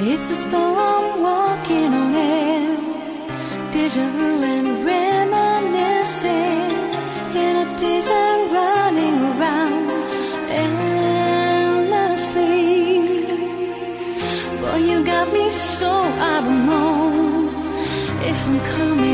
It's as though I'm walking on air, deja vu and reminiscing, in a desert running around endlessly. Boy, you got me so I don't know if I'm coming